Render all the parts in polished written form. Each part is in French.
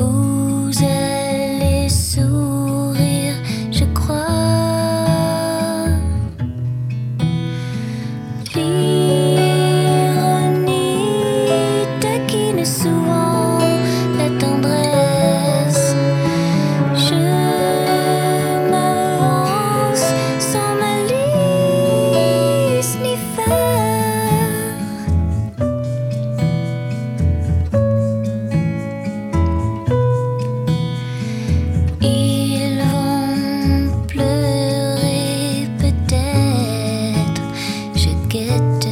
Vous allez sourire, je crois. L'ironie taquine souvent la tendresse. Je m'avance sans malice ni faire. Ils vont pleurer peut-être, je guette.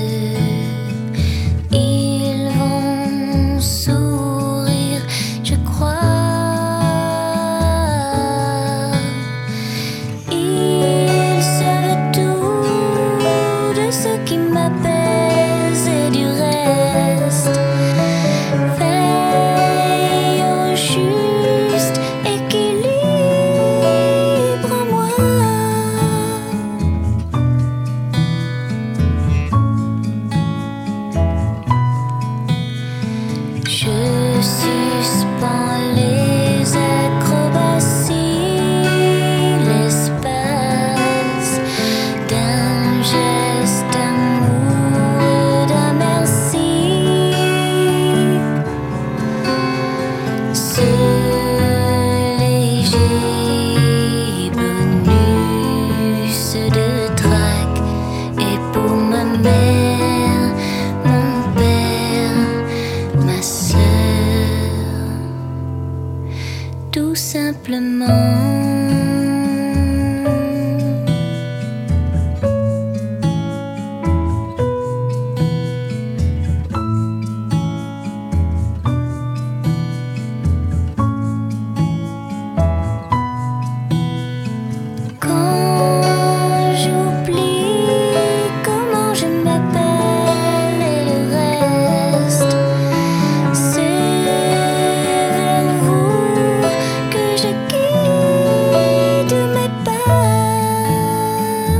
Ils vont sourire, je crois. Ils savent tout de ce qui m'apaise et du reste. Veille au juste équilibre en moi. Je suspends les acrobaties, l'espace d'un geste amoureux, d'un merci. Ce léger bonus de trac est pour ma mère, mon père, ma sœur, tout simplement. Quand j'oublie comment je m'appelle et le reste, c'est vers vous que je guide mes pas.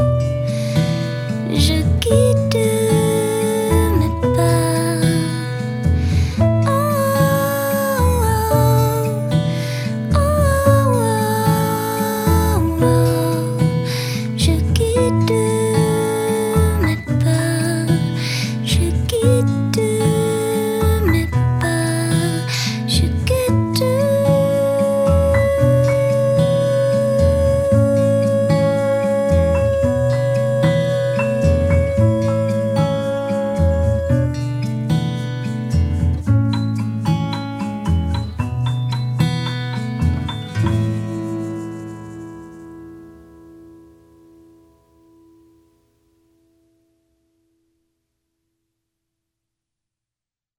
Je guide mes pas. Oh, oh, oh, oh, oh. Je guide mes pas. Je guide